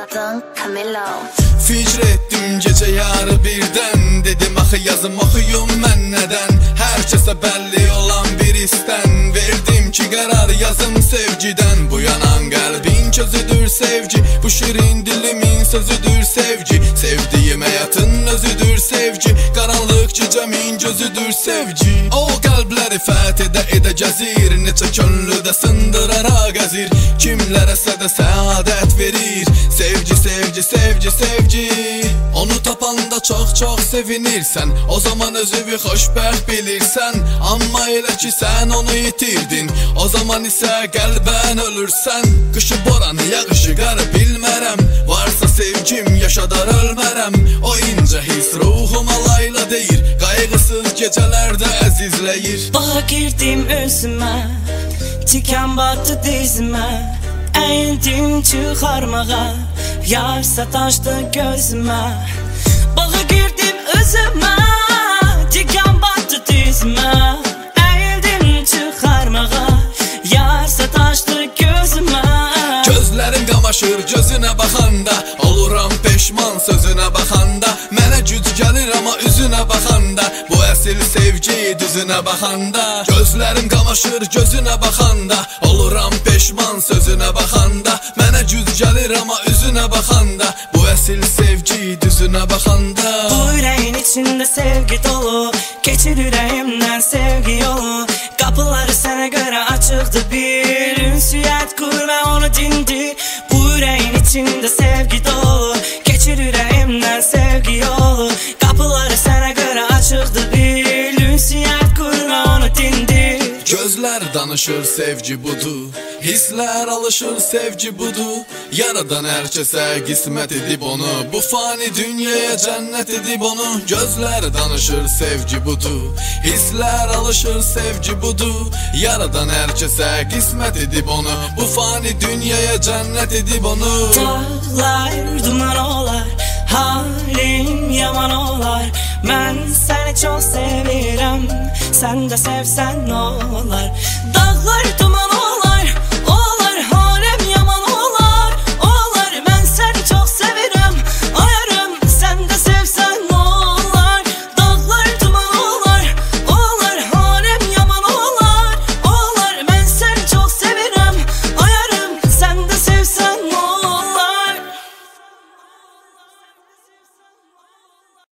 adın Camilo. Fikr etdim gece yarı birden, dedim axı yazım oxuyum mən nədən. Hər kəsə bəlli olan bir istən, verdim ki qərar yazım sevgidən. Bu yanan qəlbin közüdür sevgi, bu şirin dilimin sözüdür sevgi. Sevdiyim həyatın özüdür sevgi, qaranlıq gecəmin gözüdür sevgi. O qəlbləri fəth edə gəzir, neçə könlüdə sındıraraq əzir. Kimlərəsə də səadət verir, sevgi, sevgi, sevgi, sevgi. Onu tapanda çox sevinirsən, o zaman özünü xoşbəxt bilirsən. Amma elə ki sən onu itirdin, o zaman isə qəlbən ölürsən. Qışı boranı, yağışı qarı bilmərəm, varsa sevgim yaşadar ölmərəm. O incə his ruhuma layla deyir, qayğısız gecələrdə əzizləyir. Bağa girdim özümə, tikan batdı dizimə, əyindim çıxarmağa, yar sataşdı gözümə. Bağa girdim özümə, tikan batdı dizimə, əyindim çıxarmağa, yar sataşdı gözümə. Gözlərin qamaşır gözünə baxanda, oluram peşman sözünə baxanda. Mənə güc gəlir amma üzünə baxanda, bu əsil sevgi düzünə baxanda. Gözlərim qamaşır gözünə baxanda, oluram peşman sözünə baxanda. Mənə güc gəlir amma üzünə baxanda, bu əsil sevgi düzünə baxanda. Bu ürəyin içində sevgi dolu, keçir ürəyimdən sevgi yolu. Qapıları sənə görə açıqdır, bir ünsiyyət kur və onu dindir. Bu ürəyin içində sevgi dolu, keçir ürəyimdən sevgi yolu. Qapıları sənə görə açıqdır, bir ünsiyyət kur və onu dindir. Gözlər danışır sevgi budur, hisslər alışır sevgi budur. Yaradan hər kəsə qismət edib onu, bu fani dünyaya cənnət edib onu. Gözlər danışır sevgi budur, hisslər alışır sevgi budur. Yaradan hər kəsə qismət edib onu, bu fani dünyaya cənnət edib onu. Dağlar duman olar, halim yaman olar. Mən səni çox sevirəm, sən də sevsən olar.